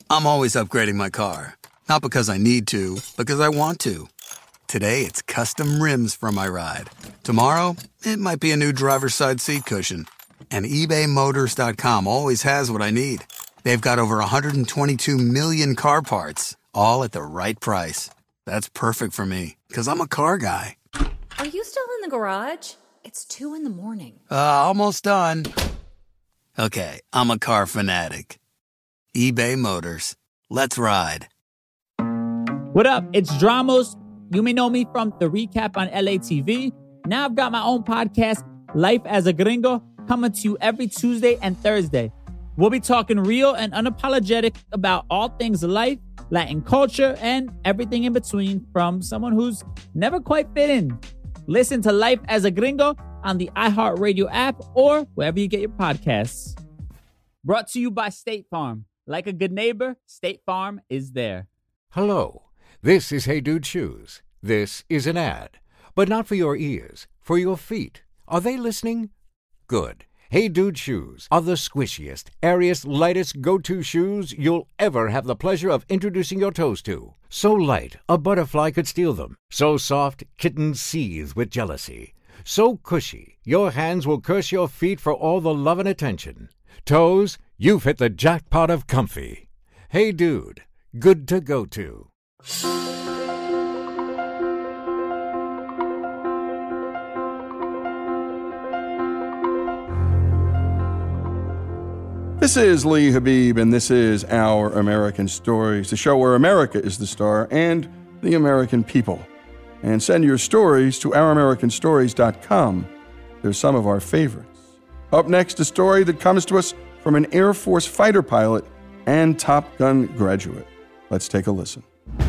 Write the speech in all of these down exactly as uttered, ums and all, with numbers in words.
I'm always upgrading my car. Not because I need to, because I want to. Today, it's custom rims for my ride. Tomorrow, it might be a new driver's side seat cushion. And eBay Motors dot com always has what I need. They've got over one hundred twenty-two million car parts, all at the right price. That's perfect for me, because I'm a car guy. Are you still in the garage? It's two in the morning. Uh, almost done. Okay, I'm a car fanatic. eBay Motors. Let's ride. What up? It's Dramos. You may know me from the recap on L A T V. Now I've got my own podcast, Life as a Gringo, coming to you every Tuesday and Thursday. We'll be talking real and unapologetic about all things life, Latin culture, and everything in between from someone who's never quite fit in. Listen to Life as a Gringo on the iHeartRadio app or wherever you get your podcasts. Brought to you by State Farm. Like a good neighbor, State Farm is there. Hello, this is Hey Dude Shoes. This is an ad, but not for your ears, for your feet. Are they listening? Good. Hey Dude Shoes are the squishiest, airiest, lightest go-to shoes you'll ever have the pleasure of introducing your toes to. So light, a butterfly could steal them. So soft, kittens seethe with jealousy. So cushy, your hands will curse your feet for all the love and attention. Toes, you've hit the jackpot of comfy. Hey Dude, good to go to. This is Lee Habib, and this is Our American Stories, the show where America is the star and the American people. And send your stories to our american stories dot com. They're some of our favorites. Up next, a story that comes to us from an Air Force fighter pilot and Top Gun graduate. Let's take a listen.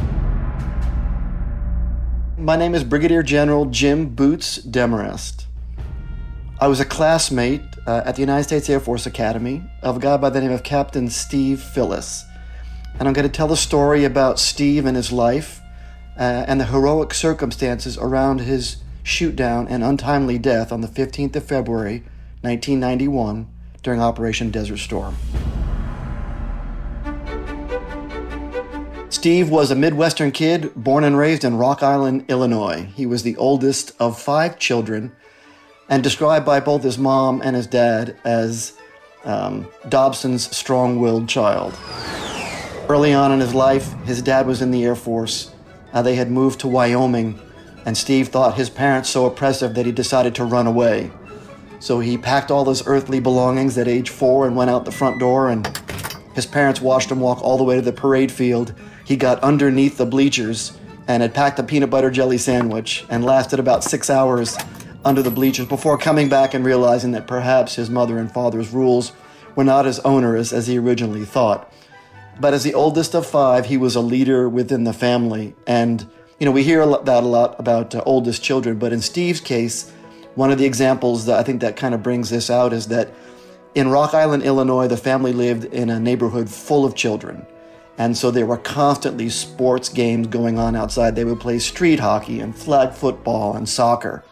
My name is Brigadier General Jim Boots Demarest. I was a classmate uh, at the United States Air Force Academy of a guy by the name of Captain Steve Phillis. And I'm going to tell the story about Steve and his life uh, and the heroic circumstances around his shoot-down and untimely death on the fifteenth of February, nineteen ninety-one, during Operation Desert Storm. Steve was a Midwestern kid born and raised in Rock Island, Illinois. He was the oldest of five children and described by both his mom and his dad as um, Dobson's strong-willed child. Early on in his life, his dad was in the Air Force. Uh, they had moved to Wyoming, and Steve thought his parents so oppressive that he decided to run away. So he packed all his earthly belongings at age four and went out the front door, and his parents watched him walk all the way to the parade field. He got underneath the bleachers and had packed a peanut butter jelly sandwich and lasted about six hours under the bleachers before coming back and realizing that perhaps his mother and father's rules were not as onerous as he originally thought. But as the oldest of five, he was a leader within the family. And, you know, we hear that a lot about uh, oldest children, but in Steve's case, one of the examples that I think that kind of brings this out is that in Rock Island, Illinois, the family lived in a neighborhood full of children. And so there were constantly sports games going on outside. They would play street hockey and flag football and soccer.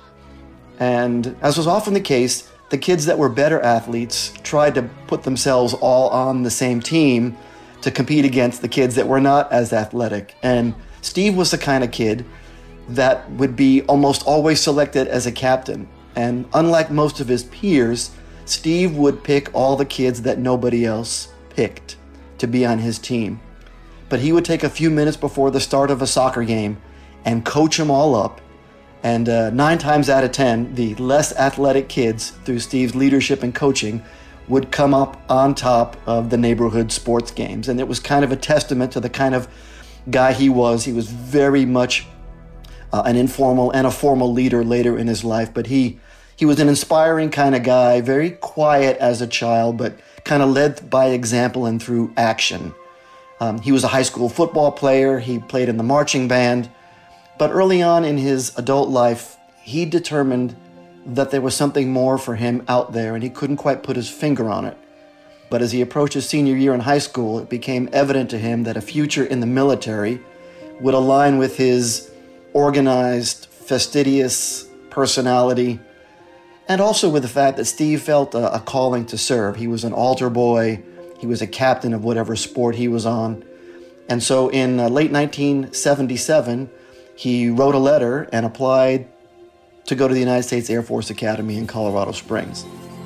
And as was often the case, the kids that were better athletes tried to put themselves all on the same team to compete against the kids that were not as athletic. And Steve was the kind of kid that would be almost always selected as a captain. And unlike most of his peers, Steve would pick all the kids that nobody else picked to be on his team. But he would take a few minutes before the start of a soccer game and coach them all up. And uh, nine times out of ten, the less athletic kids, through Steve's leadership and coaching, would come up on top of the neighborhood sports games. And it was kind of a testament to the kind of guy he was. He was very much uh, an informal and a formal leader later in his life, but he he was an inspiring kind of guy, very quiet as a child, but kind of led by example and through action. Um, he was a high school football player. He played in the marching band. But early on in his adult life, he determined that there was something more for him out there, and he couldn't quite put his finger on it. But as he approached his senior year in high school, it became evident to him that a future in the military would align with his organized, fastidious personality, and also with the fact that Steve felt a, a calling to serve. He was an altar boy. He was a captain of whatever sport he was on. And so in uh, late nineteen seventy-seven, he wrote a letter and applied to go to the United States Air Force Academy in Colorado Springs.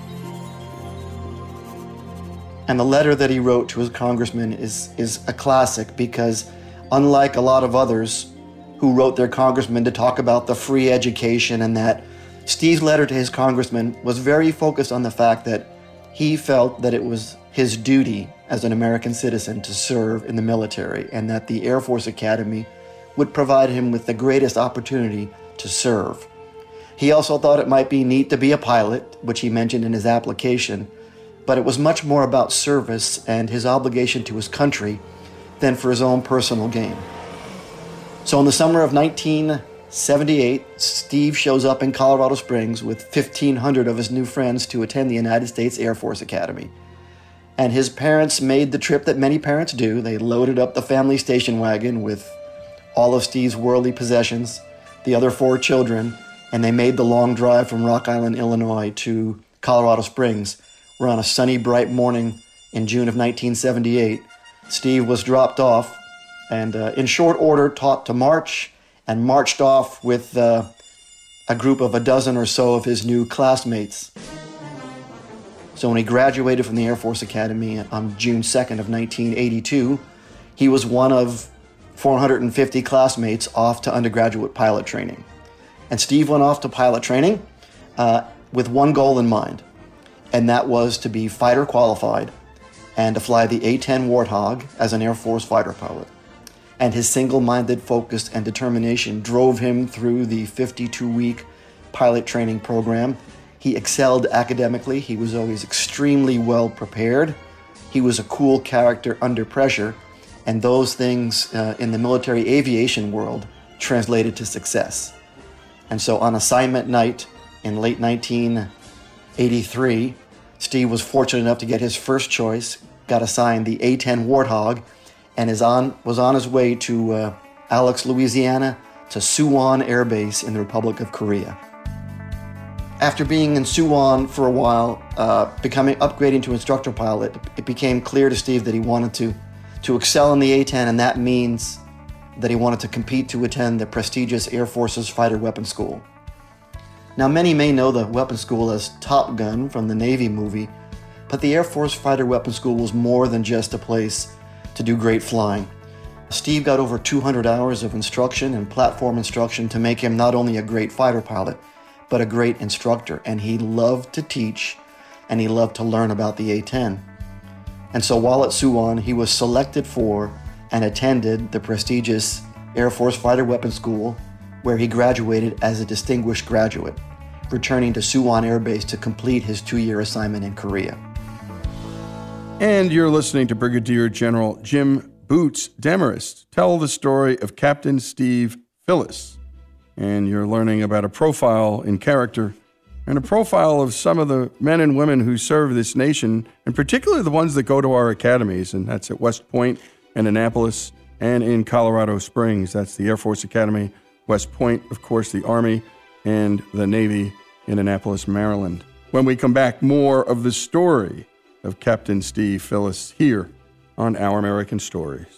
And the letter that he wrote to his congressman is, is a classic because unlike a lot of others who wrote their congressman to talk about the free education and that, Steve's letter to his congressman was very focused on the fact that he felt that it was his duty as an American citizen to serve in the military and that the Air Force Academy would provide him with the greatest opportunity to serve. He also thought it might be neat to be a pilot, which he mentioned in his application, but it was much more about service and his obligation to his country than for his own personal gain. So in the summer of nineteen seventy-eight, Steve shows up in Colorado Springs with fifteen hundred of his new friends to attend the United States Air Force Academy. And his parents made the trip that many parents do. They loaded up the family station wagon with all of Steve's worldly possessions, the other four children, and they made the long drive from Rock Island, Illinois to Colorado Springs, where on a sunny, bright morning in June of nineteen seventy-eight, Steve was dropped off and uh, in short order taught to march and marched off with uh, a group of a dozen or so of his new classmates. So when he graduated from the Air Force Academy on June second of nineteen eighty-two, he was one of four hundred fifty classmates off to undergraduate pilot training. And Steve went off to pilot training uh, with one goal in mind, and that was to be fighter qualified and to fly the A ten Warthog as an Air Force fighter pilot. And his single-minded focus and determination drove him through the fifty-two-week pilot training program. He excelled academically. He was always extremely well prepared. He was a cool character under pressure, and those things uh, in the military aviation world translated to success. And so on assignment night in late nineteen eighty-three, Steve was fortunate enough to get his first choice, got assigned the A ten Warthog, and is on, was on his way to uh, Alex, Louisiana, to Suwon Air Base in the Republic of Korea. After being in Suwon for a while, uh, becoming upgrading to instructor pilot, it became clear to Steve that he wanted to, to excel in the A ten, and that means that he wanted to compete to attend the prestigious Air Force's Fighter Weapons School. Now, many may know the weapons school as Top Gun from the Navy movie, but the Air Force Fighter Weapons School was more than just a place to do great flying. Steve got over two hundred hours of instruction and platform instruction to make him not only a great fighter pilot, but a great instructor, and he loved to teach, and he loved to learn about the A ten. And so while at Suwon, he was selected for and attended the prestigious Air Force Fighter Weapons School, where he graduated as a distinguished graduate, returning to Suwon Air Base to complete his two-year assignment in Korea. And you're listening to Brigadier General Jim Boots Demarest tell the story of Captain Steve Phillis. And you're learning about a profile in character and a profile of some of the men and women who serve this nation, and particularly the ones that go to our academies, and that's at West Point and Annapolis and in Colorado Springs. That's the Air Force Academy, West Point, of course, the Army, and the Navy in Annapolis, Maryland. When we come back, more of the story of Captain Steve Phillis here on Our American Stories.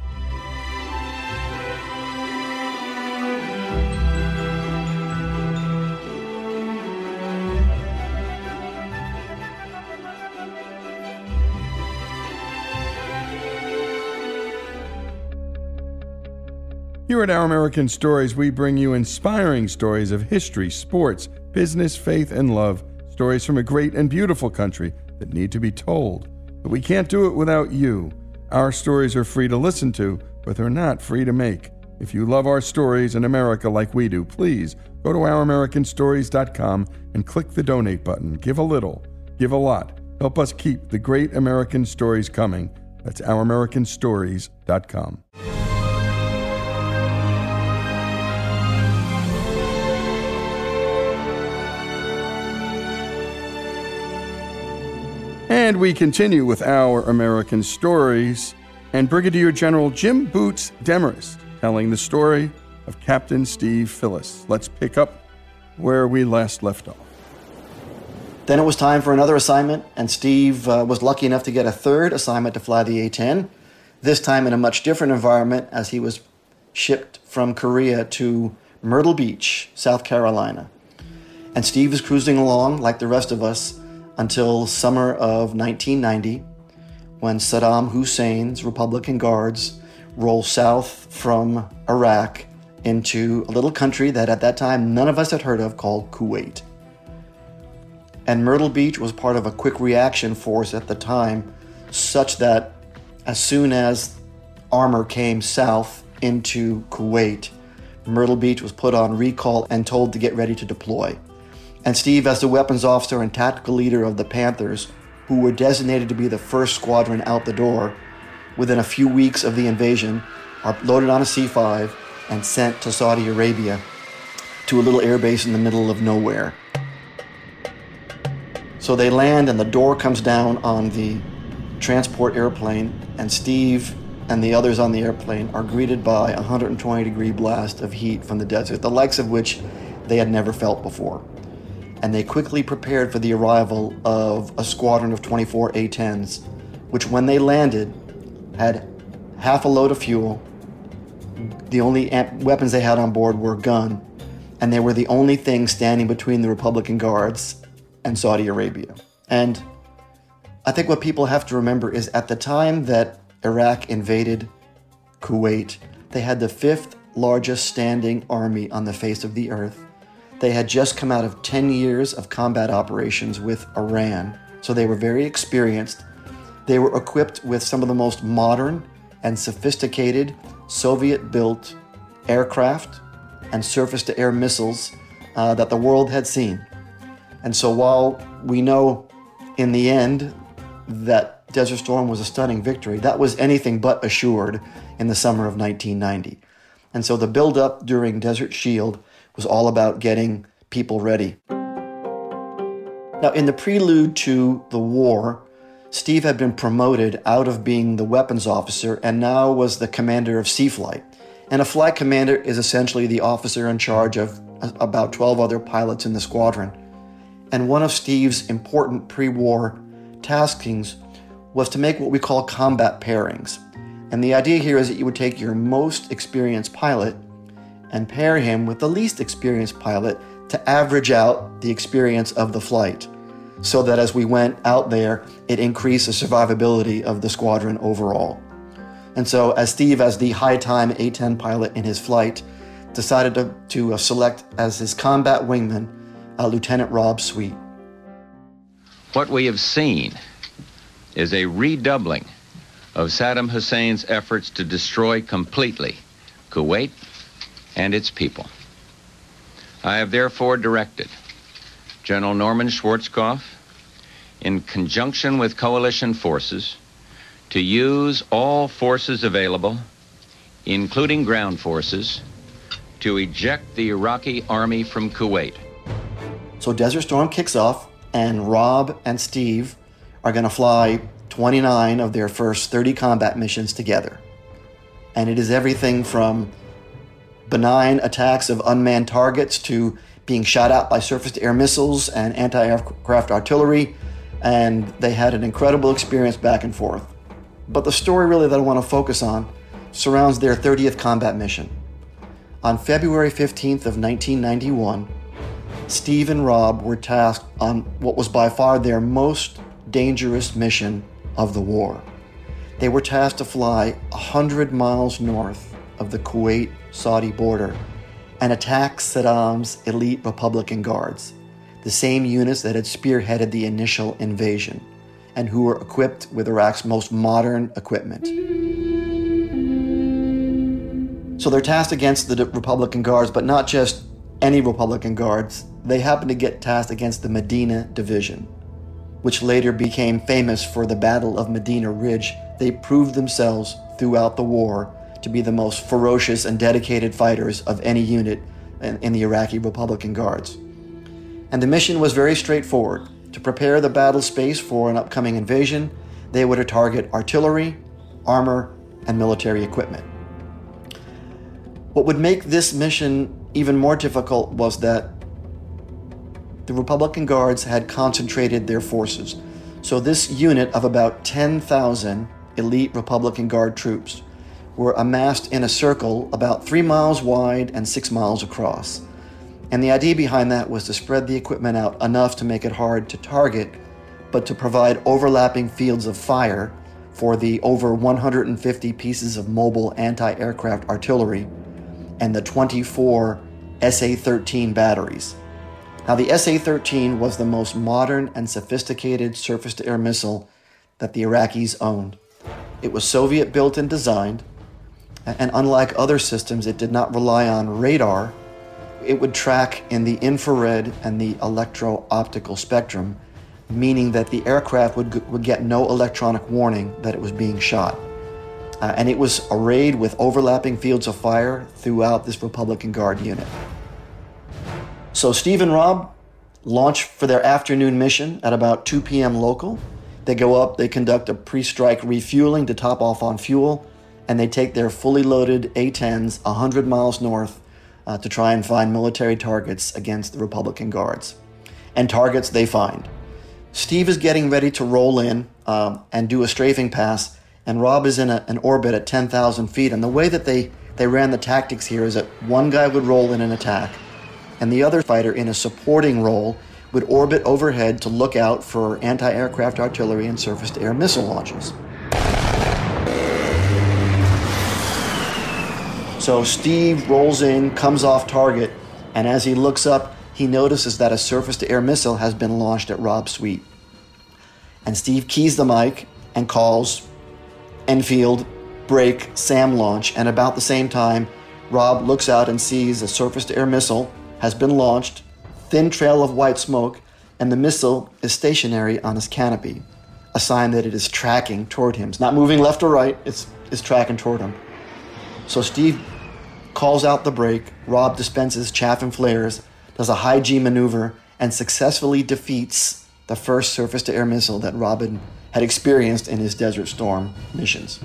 Here at Our American Stories, we bring you inspiring stories of history, sports, business, faith, and love. Stories from a great and beautiful country that need to be told. But we can't do it without you. Our stories are free to listen to, but they're not free to make. If you love our stories in America like we do, please go to our american stories dot com and click the donate button. Give a little, give a lot. Help us keep the great American stories coming. That's our american stories dot com. And we continue with Our American Stories and Brigadier General Jim Boots Demarest telling the story of Captain Steve Phillis. Let's pick up where we last left off. Then it was time for another assignment, and Steve uh, was lucky enough to get a third assignment to fly the A ten, this time in a much different environment as he was shipped from Korea to Myrtle Beach, South Carolina. And Steve is cruising along like the rest of us until summer of nineteen ninety, when Saddam Hussein's Republican Guards roll south from Iraq into a little country that at that time none of us had heard of called Kuwait. And Myrtle Beach was part of a quick reaction force at the time, such that as soon as armor came south into Kuwait, Myrtle Beach was put on recall and told to get ready to deploy. And Steve, as the weapons officer and tactical leader of the Panthers, who were designated to be the first squadron out the door, within a few weeks of the invasion, are loaded on a C five and sent to Saudi Arabia, to a little airbase in the middle of nowhere. So they land and the door comes down on the transport airplane, and Steve and the others on the airplane are greeted by a one hundred twenty degree blast of heat from the desert, the likes of which they had never felt before. And they quickly prepared for the arrival of a squadron of twenty-four A tens, which when they landed had half a load of fuel. The only amp- weapons they had on board were a gun, and they were the only thing standing between the Republican Guards and Saudi Arabia. And I think what people have to remember is at the time that Iraq invaded Kuwait, they had the fifth largest standing army on the face of the earth. They had just come out of ten years of combat operations with Iran, so they were very experienced. They were equipped with some of the most modern and sophisticated Soviet-built aircraft and surface-to-air missiles uh, that the world had seen. And so while we know in the end that Desert Storm was a stunning victory, that was anything but assured in the summer of nineteen ninety. And so the build-up during Desert Shield was all about getting people ready. Now, in the prelude to the war, Steve had been promoted out of being the weapons officer and now was the commander of Sea Flight. And a flight commander is essentially the officer in charge of about twelve other pilots in the squadron. And one of Steve's important pre-war taskings was to make what we call combat pairings. And the idea here is that you would take your most experienced pilot and pair him with the least experienced pilot to average out the experience of the flight, so that as we went out there, it increased the survivability of the squadron overall. And so as Steve, as the high-time A ten pilot in his flight, decided to, to uh, select as his combat wingman uh, Lieutenant Rob Sweet. What we have seen is a redoubling of Saddam Hussein's efforts to destroy completely Kuwait and its people. I have therefore directed General Norman Schwarzkopf, in conjunction with coalition forces, to use all forces available, including ground forces, to eject the Iraqi army from Kuwait. So Desert Storm kicks off, and Rob and Steve are going to fly twenty-nine of their first thirty combat missions together. And it is everything from benign attacks of unmanned targets to being shot out by surface-to-air missiles and anti-aircraft artillery, and they had an incredible experience back and forth. But the story really that I want to focus on surrounds their thirtieth combat mission. On February fifteenth of nineteen ninety-one, Steve and Rob were tasked on what was by far their most dangerous mission of the war. They were tasked to fly one hundred miles north of the Kuwait-Saudi border and attack Saddam's elite Republican Guards, the same units that had spearheaded the initial invasion and who were equipped with Iraq's most modern equipment. So they're tasked against the Republican Guards, but not just any Republican Guards. They happened to get tasked against the Medina Division, which later became famous for the Battle of Medina Ridge. They proved themselves throughout the war to be the most ferocious and dedicated fighters of any unit in, in the Iraqi Republican Guards. And the mission was very straightforward. To prepare the battle space for an upcoming invasion, they were to target artillery, armor, and military equipment. What would make this mission even more difficult was that the Republican Guards had concentrated their forces. So this unit of about ten thousand elite Republican Guard troops were amassed in a circle about three miles wide and six miles across. And the idea behind that was to spread the equipment out enough to make it hard to target, but to provide overlapping fields of fire for the over one hundred fifty pieces of mobile anti-aircraft artillery and the twenty-four S A thirteen batteries. Now, the S A thirteen was the most modern and sophisticated surface-to-air missile that the Iraqis owned. It was Soviet-built and designed, and unlike other systems, it did not rely on radar. It would track in the infrared and the electro-optical spectrum, meaning that the aircraft would, would get no electronic warning that it was being shot. Uh, and it was arrayed with overlapping fields of fire throughout this Republican Guard unit. So Steve and Rob launch for their afternoon mission at about two p.m. local. They go up, they conduct a pre-strike refueling to top off on fuel, and they take their fully loaded A tens one hundred miles north uh, to try and find military targets against the Republican Guards. And targets they find. Steve is getting ready to roll in um, and do a strafing pass, and Rob is in a, an orbit at ten thousand feet. And the way that they, they ran the tactics here is that one guy would roll in an attack, and the other fighter in a supporting role would orbit overhead to look out for anti-aircraft artillery and surface-to-air missile launches. So Steve rolls in, comes off target, and as he looks up, he notices that a surface-to-air missile has been launched at Rob's suite. And Steve keys the mic and calls Enfield, break, SAM launch, and about the same time, Rob looks out and sees a surface-to-air missile has been launched, thin trail of white smoke, and the missile is stationary on his canopy, a sign that it is tracking toward him. It's not moving left or right, it's, it's tracking toward him. So Steve calls out the break, Rob dispenses chaff and flares, does a high G maneuver, and successfully defeats the first surface-to-air missile that Robin had experienced in his Desert Storm missions.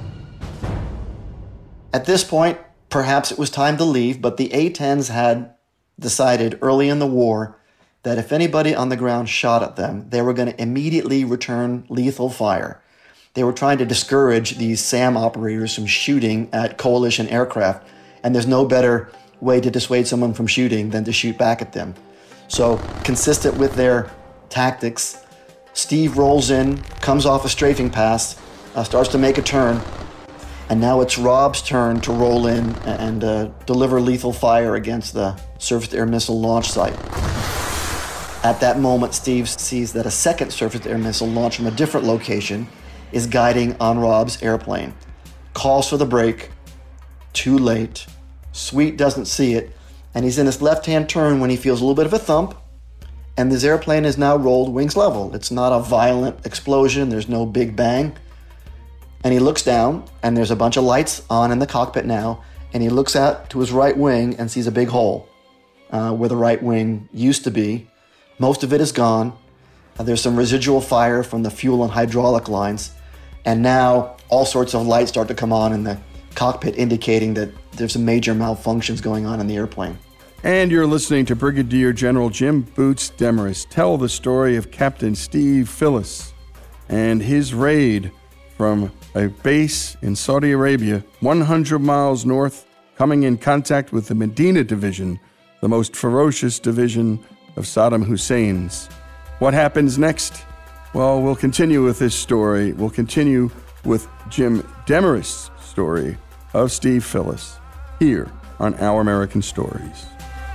At this point, perhaps it was time to leave, but the A tens had decided early in the war that if anybody on the ground shot at them, they were going to immediately return lethal fire. They were trying to discourage these SAM operators from shooting at coalition aircraft, and there's no better way to dissuade someone from shooting than to shoot back at them. So, consistent with their tactics, Steve rolls in, comes off a strafing pass, uh, starts to make a turn, and now it's Rob's turn to roll in and uh, deliver lethal fire against the surface-to-air missile launch site. At that moment, Steve sees that a second surface-to-air missile launched from a different location is guiding on Rob's airplane. Calls for the brake. Too late. Sweet doesn't see it, and he's in his left-hand turn when he feels a little bit of a thump, and this airplane is now rolled wings level. It's not a violent explosion. There's no big bang. And he looks down, and there's a bunch of lights on in the cockpit now, and he looks out to his right wing and sees a big hole uh, where the right wing used to be. Most of it is gone. Uh, there's some residual fire from the fuel and hydraulic lines, and now all sorts of lights start to come on in the cockpit, indicating that there's some major malfunctions going on in the airplane. And you're listening to Brigadier General Jim Boots Demarest tell the story of Captain Steve Phillis and his raid from a base in Saudi Arabia, one hundred miles north, coming in contact with the Medina Division, the most ferocious division of Saddam Hussein's. What happens next? Well, we'll continue with this story. We'll continue with Jim Demarest's story of Steve Phillis here on Our American Stories.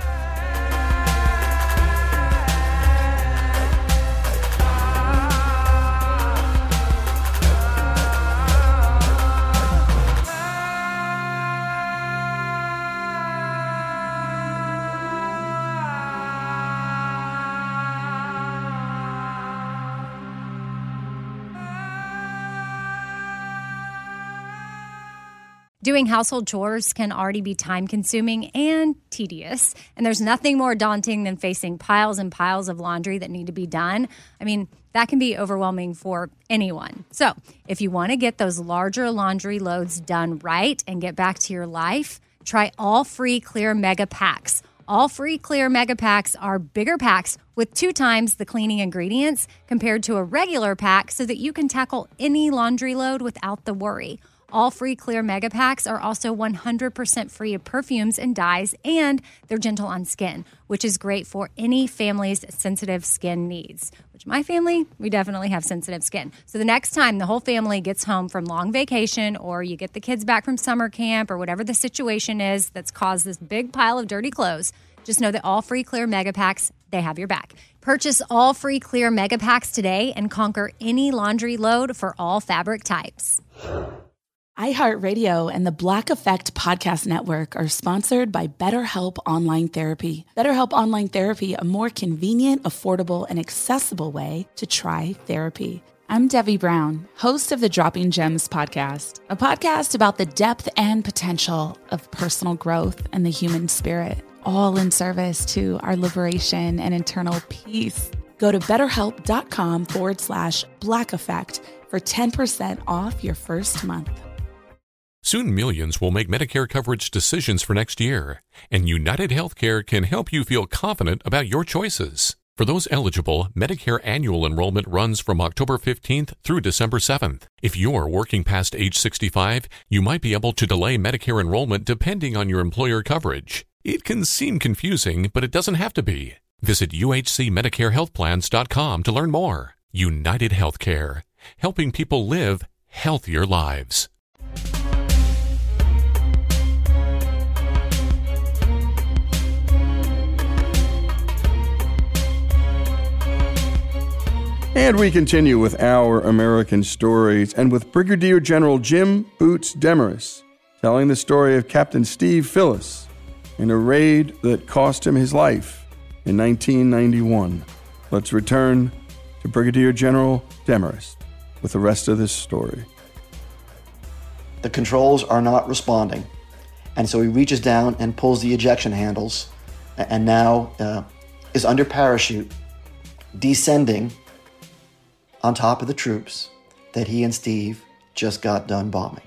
Doing household chores can already be time-consuming and tedious, and there's nothing more daunting than facing piles and piles of laundry that need to be done. I mean, that can be overwhelming for anyone. So, if you want to get those larger laundry loads done right and get back to your life, try all free Clear Mega Packs. All Free Clear Mega Packs are bigger packs with two times the cleaning ingredients compared to a regular pack so that you can tackle any laundry load without the worry. All Free Clear Mega Packs are also one hundred percent free of perfumes and dyes, and they're gentle on skin, which is great for any family's sensitive skin needs. Which my family, we definitely have sensitive skin. So the next time the whole family gets home from long vacation, or you get the kids back from summer camp, or whatever the situation is that's caused this big pile of dirty clothes, just know that All Free Clear Mega Packs, they have your back. Purchase All Free Clear Mega Packs today and conquer any laundry load for all fabric types. iHeartRadio and the Black Effect Podcast Network are sponsored by BetterHelp Online Therapy. BetterHelp Online Therapy, a more convenient, affordable, and accessible way to try therapy. I'm Debbie Brown, host of the Dropping Gems podcast, a podcast about the depth and potential of personal growth and the human spirit, all in service to our liberation and internal peace. Go to betterhelp.com forward slash Black Effect for ten percent off your first month. Soon millions will make Medicare coverage decisions for next year, and United Healthcare can help you feel confident about your choices. For those eligible, Medicare annual enrollment runs from October fifteenth through December seventh. If you're working past age sixty-five, you might be able to delay Medicare enrollment depending on your employer coverage. It can seem confusing, but it doesn't have to be. Visit U H C Medicare Health Plans dot com to learn more. United Healthcare, helping people live healthier lives. And we continue with our American stories, and with Brigadier General Jim Boots Demarest telling the story of Captain Steve Phillis in a raid that cost him his life in nineteen ninety-one. Let's return to Brigadier General Demarest with the rest of this story. The controls are not responding, and so he reaches down and pulls the ejection handles, and now uh, is under parachute, descending on top of the troops that he and Steve just got done bombing.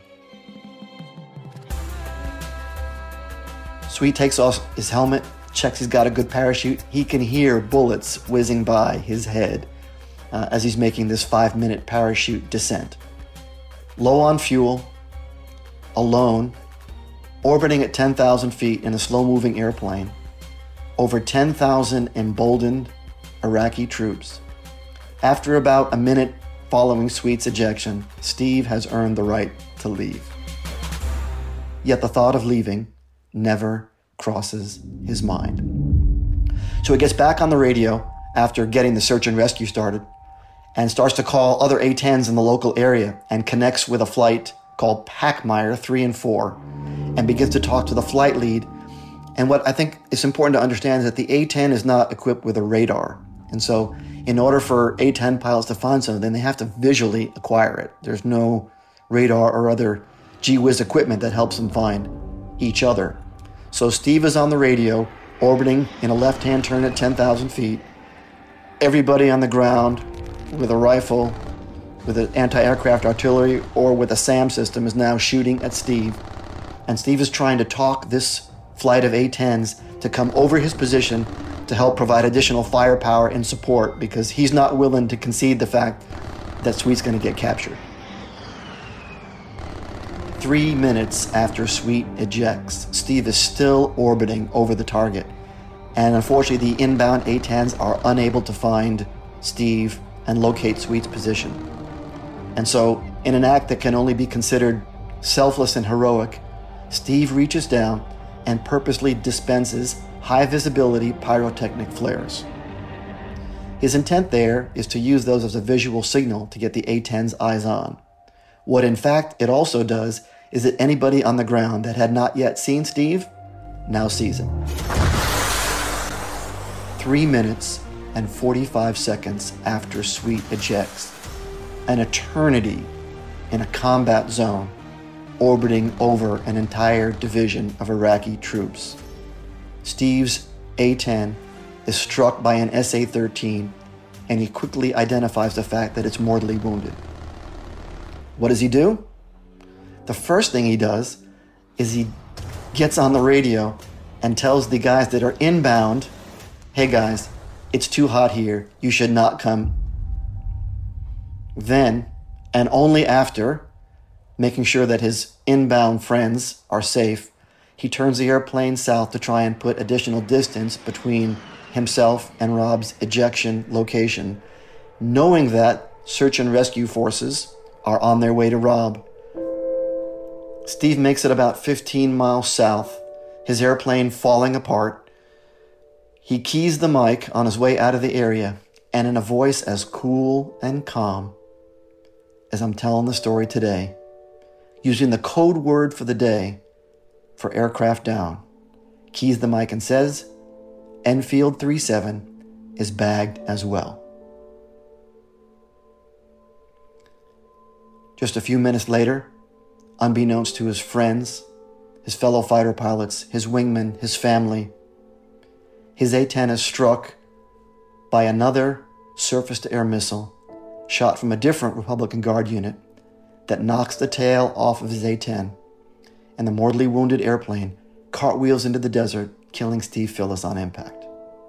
Sweet takes off his helmet, checks he's got a good parachute. He can hear bullets whizzing by his head uh, as he's making this five-minute parachute descent. Low on fuel, alone, orbiting at ten thousand feet in a slow-moving airplane, over ten thousand emboldened Iraqi troops. After about a minute following Sweet's ejection, Steve has earned the right to leave. Yet the thought of leaving never crosses his mind. So he gets back on the radio after getting the search and rescue started and starts to call other A tens in the local area and connects with a flight called Packmeyer three and four and begins to talk to the flight lead. And what I think is important to understand is that the A ten is not equipped with a radar. And so in order for A ten pilots to find something, they have to visually acquire it. There's no radar or other gee-whiz equipment that helps them find each other. So Steve is on the radio, orbiting in a left-hand turn at ten thousand feet. Everybody on the ground with a rifle, with an anti-aircraft artillery, or with a SAM system is now shooting at Steve. And Steve is trying to talk this flight of A tens to come over his position to help provide additional firepower and support, because he's not willing to concede the fact that Sweet's going to get captured. Three minutes after Sweet ejects, Steve is still orbiting over the target. And unfortunately, the inbound A tens are unable to find Steve and locate Sweet's position. And so, in an act that can only be considered selfless and heroic, Steve reaches down and purposely dispenses high-visibility pyrotechnic flares. His intent there is to use those as a visual signal to get the A ten's eyes on. What in fact it also does is that anybody on the ground that had not yet seen Steve now sees him. Three minutes and forty-five seconds after Sweet ejects, an eternity in a combat zone orbiting over an entire division of Iraqi troops. Steve's A ten is struck by an S A thirteen, and he quickly identifies the fact that it's mortally wounded. What does he do? The first thing he does is he gets on the radio and tells the guys that are inbound, hey guys, it's too hot here, you should not come. Then, and only after, making sure that his inbound friends are safe, he turns the airplane south to try and put additional distance between himself and Rob's ejection location, knowing that search and rescue forces are on their way to Rob. Steve makes it about fifteen miles south, his airplane falling apart. He keys the mic on his way out of the area, and in a voice as cool and calm as I'm telling the story today, using the code word for the day for aircraft down, keys the mic and says, Enfield thirty-seven is bagged as well. Just a few minutes later, unbeknownst to his friends, his fellow fighter pilots, his wingmen, his family, his A ten is struck by another surface-to-air missile shot from a different Republican Guard unit that knocks the tail off of his A ten, and the mortally wounded airplane cartwheels into the desert, killing Steve Phillis on impact.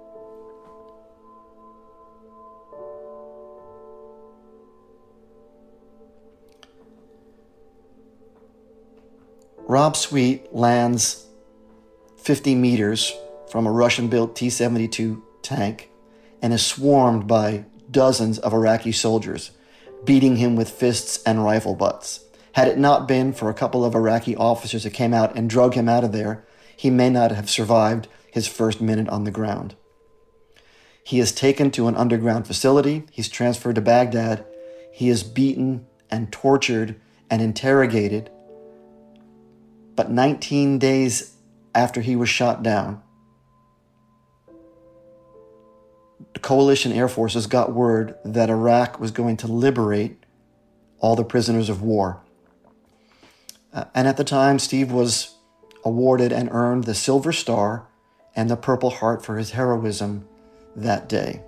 Rob Sweet lands fifty meters from a Russian-built T seventy-two tank and is swarmed by dozens of Iraqi soldiers, beating him with fists and rifle butts. Had it not been for a couple of Iraqi officers that came out and drug him out of there, he may not have survived his first minute on the ground. He is taken to an underground facility. He's transferred to Baghdad. He is beaten and tortured and interrogated. But nineteen days after he was shot down, the coalition air forces got word that Iraq was going to liberate all the prisoners of war. Uh, and at the time, Steve was awarded and earned the Silver Star and the Purple Heart for his heroism that day.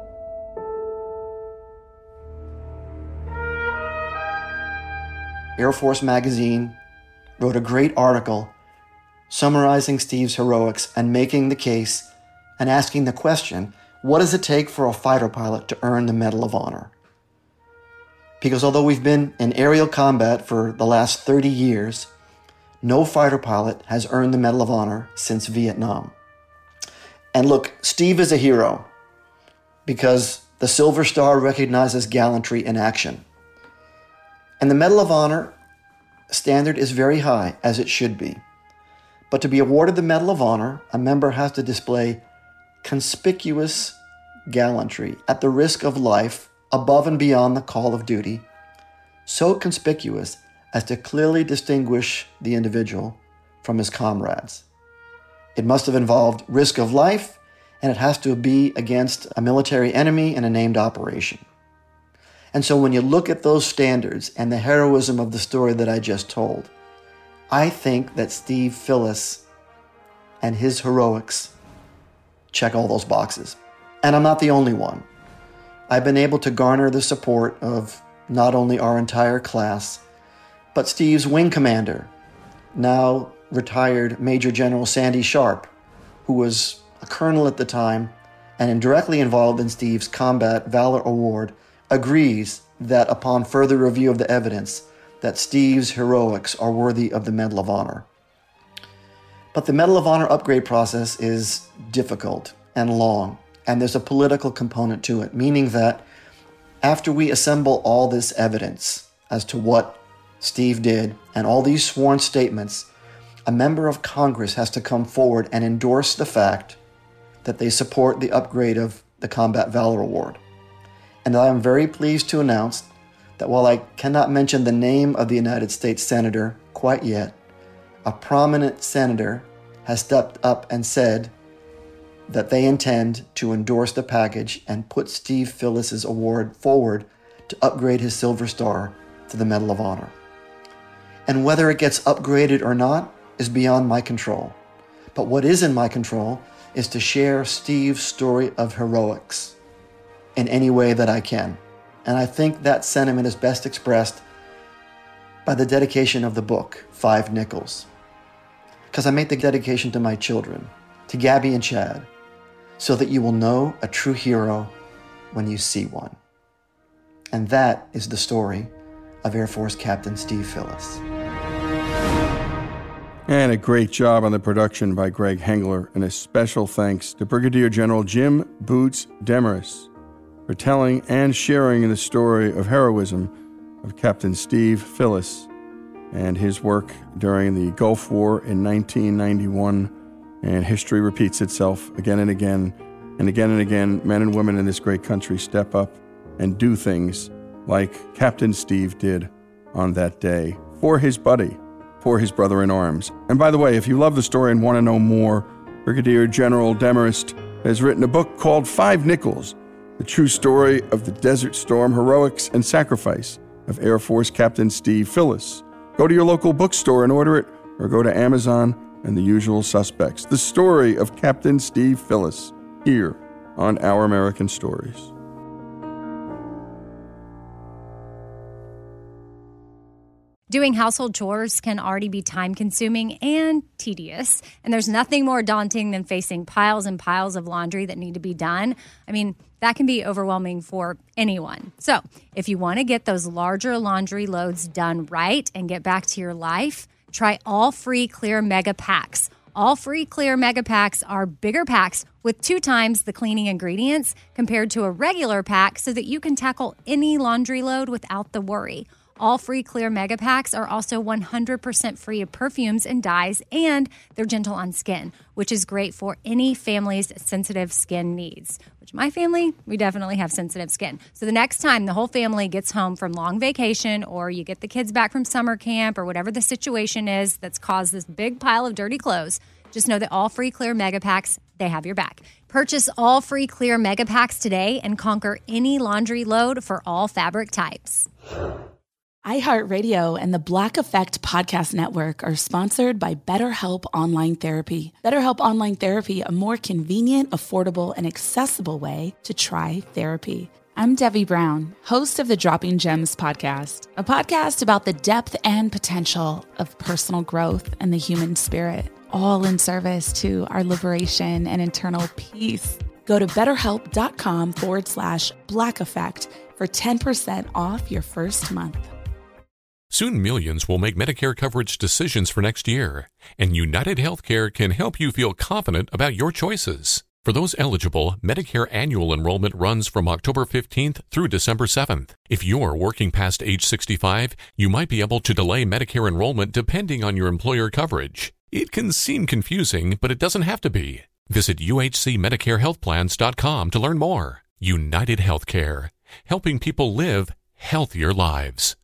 Air Force Magazine wrote a great article summarizing Steve's heroics and making the case and asking the question, what does it take for a fighter pilot to earn the Medal of Honor? Because although we've been in aerial combat for the last thirty years, no fighter pilot has earned the Medal of Honor since Vietnam. And look, Steve is a hero because the Silver Star recognizes gallantry in action. And the Medal of Honor standard is very high, as it should be. But to be awarded the Medal of Honor, a member has to display conspicuous gallantry at the risk of life above and beyond the call of duty, so conspicuous as to clearly distinguish the individual from his comrades. It must have involved risk of life, and it has to be against a military enemy in a named operation. And so when you look at those standards and the heroism of the story that I just told, I think that Steve Phillis and his heroics check all those boxes. And I'm not the only one. I've been able to garner the support of not only our entire class, but Steve's wing commander, now retired Major General Sandy Sharp, who was a colonel at the time and indirectly involved in Steve's Combat Valor Award, agrees that upon further review of the evidence, that Steve's heroics are worthy of the Medal of Honor. But the Medal of Honor upgrade process is difficult and long, and there's a political component to it, meaning that after we assemble all this evidence as to what Steve did and all these sworn statements, a member of Congress has to come forward and endorse the fact that they support the upgrade of the Combat Valor Award. And I am very pleased to announce that while I cannot mention the name of the United States Senator quite yet, a prominent senator has stepped up and said that they intend to endorse the package and put Steve Phillis's award forward to upgrade his Silver Star to the Medal of Honor. And whether it gets upgraded or not is beyond my control. But what is in my control is to share Steve's story of heroics in any way that I can. And I think that sentiment is best expressed by the dedication of the book, Five Nickels. because I make the dedication to my children, to Gabby and Chad, so that you will know a true hero when you see one. And that is the story of Air Force Captain Steve Phillis. And a great job on the production by Greg Hengler, and a special thanks to Brigadier General Jim Boots Demarest for telling and sharing the story of heroism of Captain Steve Phillis and his work during the Gulf War in nineteen ninety-one. And history repeats itself again and again, and again and again. Men and women in this great country step up and do things like Captain Steve did on that day for his buddy, for his brother in arms. And by the way, if you love the story and want to know more, Brigadier General Demarest has written a book called Five Nickels, the true story of the Desert Storm heroics and sacrifice of Air Force Captain Steve Phillis. Go to your local bookstore and order it, or go to Amazon and the usual suspects. The story of Captain Steve Phillis, here on Our American Stories. Doing household chores can already be time-consuming and tedious, and there's nothing more daunting than facing piles and piles of laundry that need to be done. I mean, that can be overwhelming for anyone. So, if you want to get those larger laundry loads done right and get back to your life, try All Free Clear Mega Packs. All Free Clear Mega Packs are bigger packs with two times the cleaning ingredients compared to a regular pack, so that you can tackle any laundry load without the worry. All Free Clear Mega Packs are also one hundred percent free of perfumes and dyes, and they're gentle on skin, which is great for any family's sensitive skin needs. Which my family, we definitely have sensitive skin. So the next time the whole family gets home from long vacation, or you get the kids back from summer camp, or whatever the situation is that's caused this big pile of dirty clothes, just know that All Free Clear Mega Packs, they have your back. Purchase All Free Clear Mega Packs today and conquer any laundry load for all fabric types. iHeartRadio and the Black Effect Podcast Network are sponsored by BetterHelp Online Therapy. BetterHelp Online Therapy, a more convenient, affordable, and accessible way to try therapy. I'm Debbie Brown, host of the Dropping Gems podcast, a podcast about the depth and potential of personal growth and the human spirit, all in service to our liberation and internal peace. Go to betterhelp.com forward slash Black Effect for ten percent off your first month. Soon millions will make Medicare coverage decisions for next year, and United Healthcare can help you feel confident about your choices. For those eligible, Medicare annual enrollment runs from October fifteenth through December seventh. If you're working past age sixty-five, you might be able to delay Medicare enrollment depending on your employer coverage. It can seem confusing, but it doesn't have to be. Visit U H C Medicare Health Plans dot com to learn more. United Healthcare, helping people live healthier lives.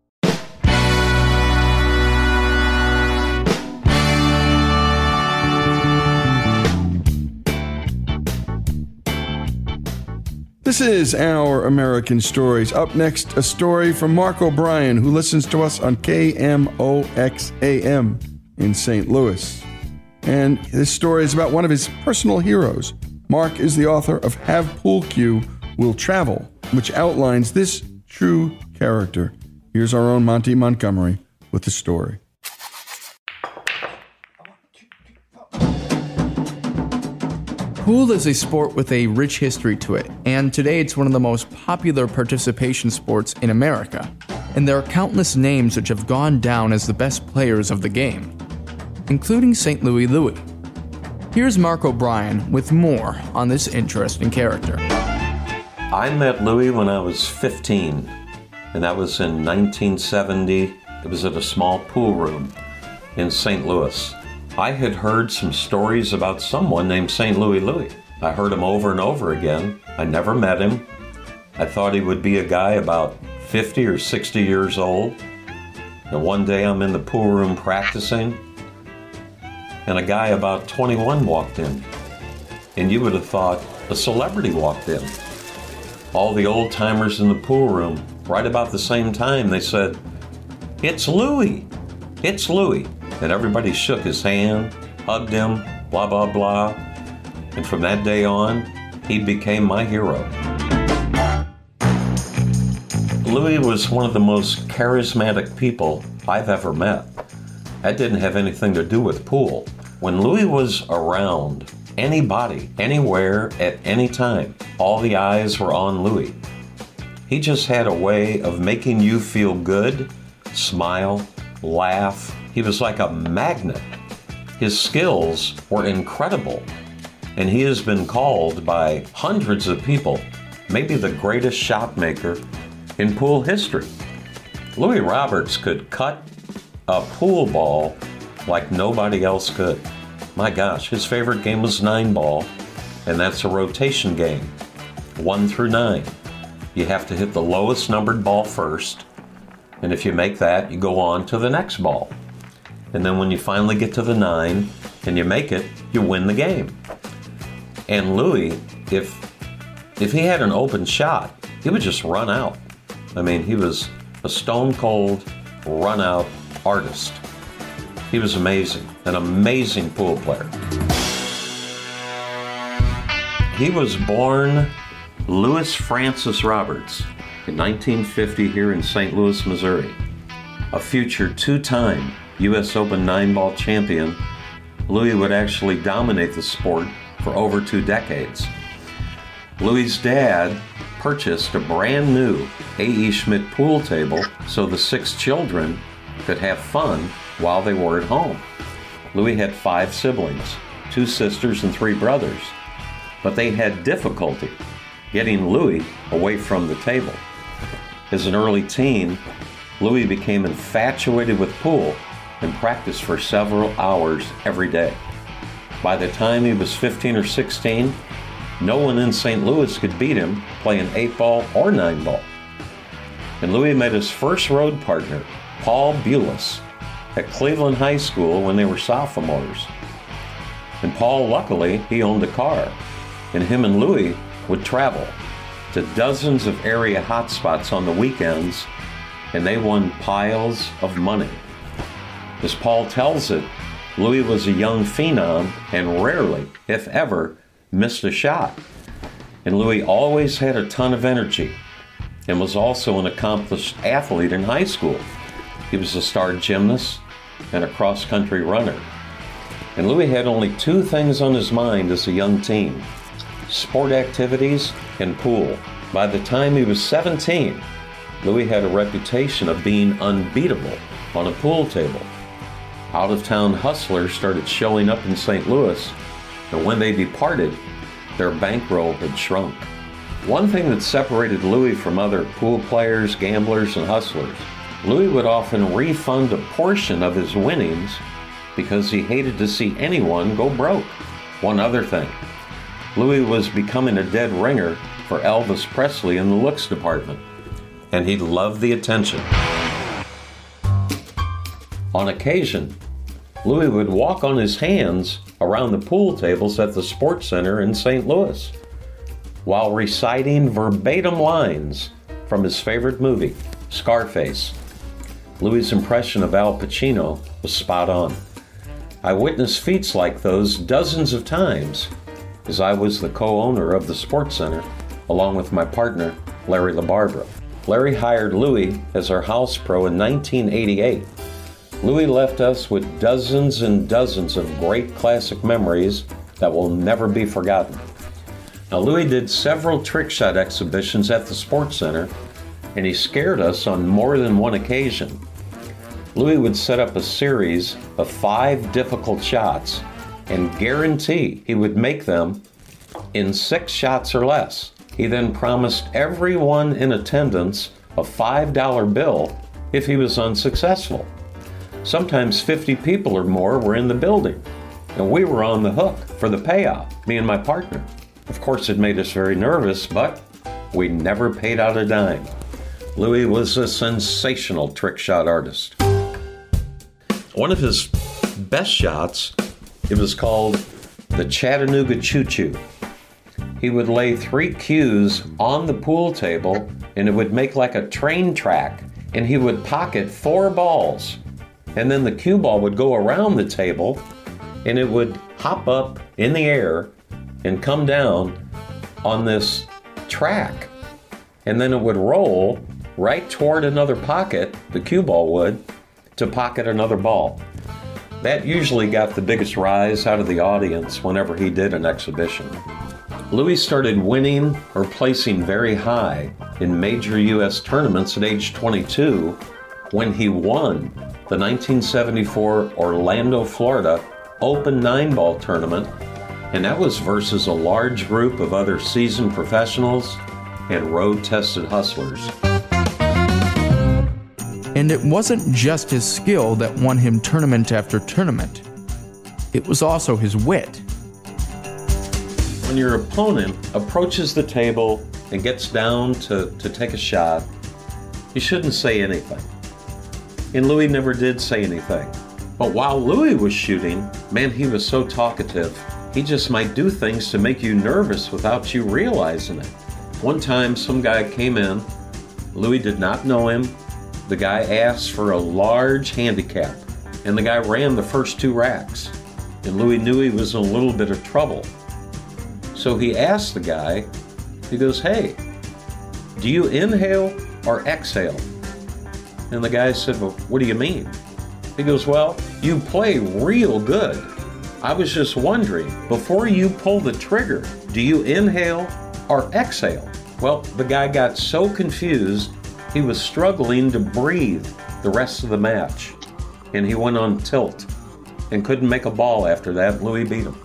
This is Our American Stories. Up next, a story from Mark O'Brien, who listens to us on K M O X A M in Saint Louis. And this story is about one of his personal heroes. Mark is the author of Have Pool Cue Will Travel, which outlines this true character. Here's our own Monty Montgomery with the story. Pool is a sport with a rich history to it, and today it's one of the most popular participation sports in America, and there are countless names which have gone down as the best players of the game, including Saint Louis Louis. Here's Mark O'Brien with more on this interesting character. I met Louis when I was fifteen, and that was in nineteen seventy. It was at a small pool room in Saint Louis. I had heard some stories about someone named Saint Louis Louis. I heard him over and over again. I never met him. I thought he would be a guy about fifty or sixty years old. And one day I'm in the pool room practicing, and a guy about twenty-one walked in. And you would have thought a celebrity walked in. All the old timers in the pool room, right about the same time, they said, "It's Louis, it's Louis." And everybody shook his hand, hugged him, blah, blah, blah. And from that day on, he became my hero. Louis was one of the most charismatic people I've ever met. That didn't have anything to do with pool. When Louis was around anybody, anywhere, at any time, all the eyes were on Louis. He just had a way of making you feel good, smile, laugh. He was like a magnet. His skills were incredible, and he has been called by hundreds of people maybe the greatest shot maker in pool history. Louis Roberts could cut a pool ball like nobody else could. My gosh, his favorite game was nine ball, and that's a rotation game, one through nine. You have to hit the lowest numbered ball first, and if you make that, you go on to the next ball. And then when you finally get to the nine and you make it, you win the game. And Louis, if if he had an open shot, he would just run out. I mean, he was a stone cold run out artist. He was amazing, an amazing pool player. He was born Louis Francis Roberts in nineteen fifty here in Saint Louis, Missouri. A future two-time U S Open nine-ball champion, Louis would actually dominate the sport for over two decades. Louis' dad purchased a brand new A E. Schmidt pool table so the six children could have fun while they were at home. Louis had five siblings, two sisters and three brothers, but they had difficulty getting Louis away from the table. As an early teen, Louis became infatuated with pool and practiced for several hours every day. By the time he was fifteen or sixteen, no one in Saint Louis could beat him playing eight ball or nine ball. And Louis met his first road partner, Paul Bulis, at Cleveland High School when they were sophomores. And Paul, luckily, he owned a car, and him and Louis would travel to dozens of area hotspots on the weekends, and they won piles of money. As Paul tells it, Louis was a young phenom and rarely, if ever, missed a shot. And Louis always had a ton of energy and was also an accomplished athlete in high school. He was a star gymnast and a cross-country runner. And Louis had only two things on his mind as a young teen: sport activities and pool. By the time he was seventeen, Louis had a reputation of being unbeatable on a pool table. Out-of-town hustlers started showing up in Saint Louis, and when they departed, their bankroll had shrunk. One thing that separated Louis from other pool players, gamblers, and hustlers, Louis would often refund a portion of his winnings because he hated to see anyone go broke. One other thing, Louis was becoming a dead ringer for Elvis Presley in the looks department, and he loved the attention. On occasion, Louis would walk on his hands around the pool tables at the Sports Center in Saint Louis while reciting verbatim lines from his favorite movie, Scarface. Louis' impression of Al Pacino was spot on. I witnessed feats like those dozens of times as I was the co-owner of the Sports Center along with my partner, Larry LaBarbera. Larry hired Louis as our house pro in nineteen eighty-eight. Louis left us with dozens and dozens of great classic memories that will never be forgotten. Now, Louis did several trick shot exhibitions at the Sports Center, and he scared us on more than one occasion. Louis would set up a series of five difficult shots and guarantee he would make them in six shots or less. He then promised everyone in attendance a five dollar bill if he was unsuccessful. Sometimes fifty people or more were in the building, and we were on the hook for the payout, me and my partner. Of course, it made us very nervous, but we never paid out a dime. Louis was a sensational trick shot artist. One of his best shots, it was called the Chattanooga Choo Choo. He would lay three cues on the pool table, and it would make like a train track, and he would pocket four balls. And then the cue ball would go around the table, and it would hop up in the air and come down on this track. And then it would roll right toward another pocket, the cue ball would, to pocket another ball. That usually got the biggest rise out of the audience whenever he did an exhibition. Louis started winning or placing very high in major U S tournaments at age twenty-two when he won the nineteen seventy-four Orlando, Florida Open nine-ball tournament, and that was versus a large group of other seasoned professionals and road-tested hustlers. And it wasn't just his skill that won him tournament after tournament. It was also his wit. When your opponent approaches the table and gets down to, to take a shot, you shouldn't say anything. And Louis never did say anything. But while Louis was shooting, man, he was so talkative. He just might do things to make you nervous without you realizing it. One time, some guy came in. Louis did not know him. The guy asked for a large handicap, and the guy ran the first two racks. And Louis knew he was in a little bit of trouble. So he asked the guy, he goes, "Hey, do you inhale or exhale?" And the guy said, "Well, what do you mean?" He goes, "Well, you play real good. I was just wondering, before you pull the trigger, do you inhale or exhale?" Well, the guy got so confused, he was struggling to breathe the rest of the match. And he went on tilt and couldn't make a ball after that. Louis beat him.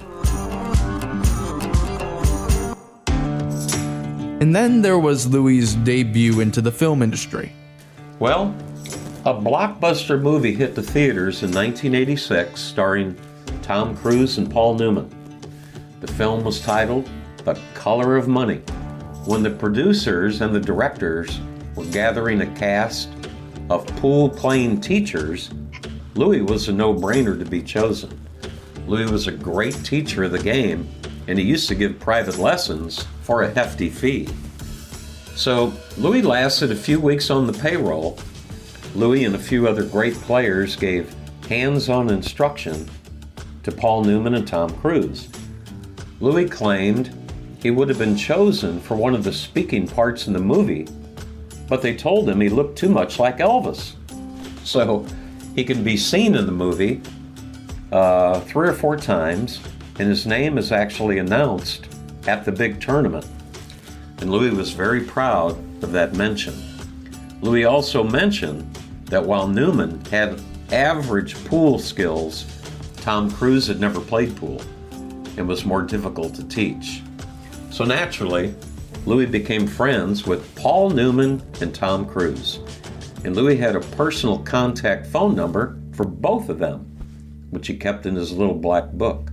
And then there was Louis' debut into the film industry. Well, a blockbuster movie hit the theaters in nineteen eighty-six, starring Tom Cruise and Paul Newman. The film was titled The Color of Money. When the producers and the directors were gathering a cast of pool-playing teachers, Louis was a no-brainer to be chosen. Louis was a great teacher of the game, and he used to give private lessons for a hefty fee. So Louis lasted a few weeks on the payroll. Louis and a few other great players gave hands-on instruction to Paul Newman and Tom Cruise. Louis claimed he would have been chosen for one of the speaking parts in the movie, but they told him he looked too much like Elvis. So he can be seen in the movie uh, three or four times, and his name is actually announced at the big tournament. And Louis was very proud of that mention. Louis also mentioned that while Newman had average pool skills, Tom Cruise had never played pool and was more difficult to teach. So naturally, Louis became friends with Paul Newman and Tom Cruise. And Louis had a personal contact phone number for both of them, which he kept in his little black book.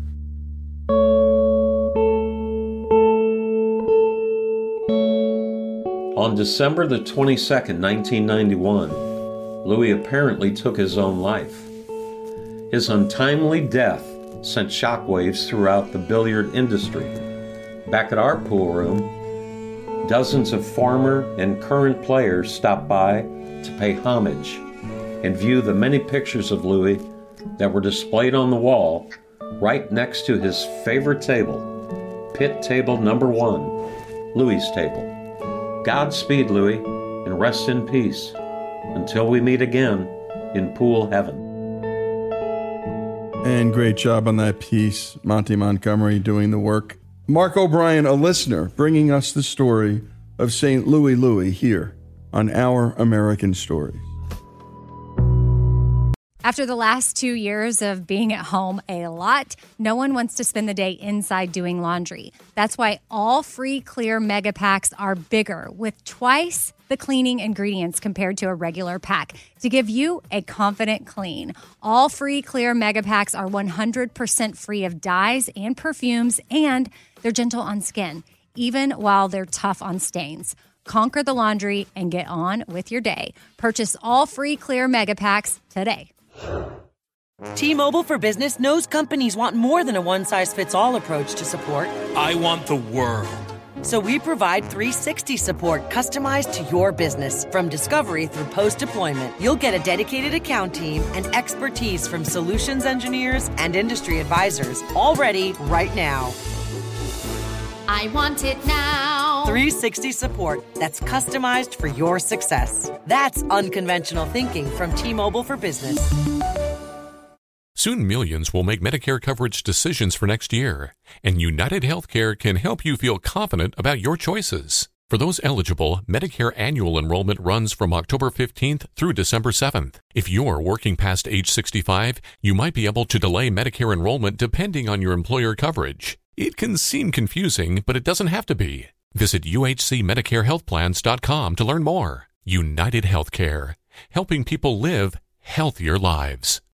On December the twenty-second, nineteen ninety-one, Louis apparently took his own life. His untimely death sent shockwaves throughout the billiard industry. Back at our pool room, dozens of former and current players stopped by to pay homage and view the many pictures of Louis that were displayed on the wall right next to his favorite table, pit table number one, Louis' table. Godspeed, Louis, and rest in peace until we meet again in pool heaven. And great job on that piece, Monty Montgomery doing the work. Mark O'Brien, a listener, bringing us the story of Saint Louis Louis here on Our American Stories. After the last two years of being at home a lot, no one wants to spend the day inside doing laundry. That's why all free clear mega packs are bigger, with twice the cleaning ingredients compared to a regular pack to give you a confident clean. All free clear mega packs are one hundred percent free of dyes and perfumes, and they're gentle on skin, even while they're tough on stains. Conquer the laundry and get on with your day. Purchase all free clear mega packs today. T-Mobile for Business knows companies want more than a one-size-fits-all approach to support. I want the world. So we provide three sixty support customized to your business. From discovery through post-deployment, you'll get a dedicated account team and expertise from solutions engineers and industry advisors, all ready right now. I want it now. three sixty support that's customized for your success. That's unconventional thinking from T-Mobile for Business. Soon millions will make Medicare coverage decisions for next year, and United Healthcare can help you feel confident about your choices. For those eligible, Medicare annual enrollment runs from October fifteenth through December seventh. If you're working past age sixty-five, you might be able to delay Medicare enrollment depending on your employer coverage. It can seem confusing, but it doesn't have to be. Visit U H C Medicare Health Plans dot com to learn more. United Healthcare, helping people live healthier lives.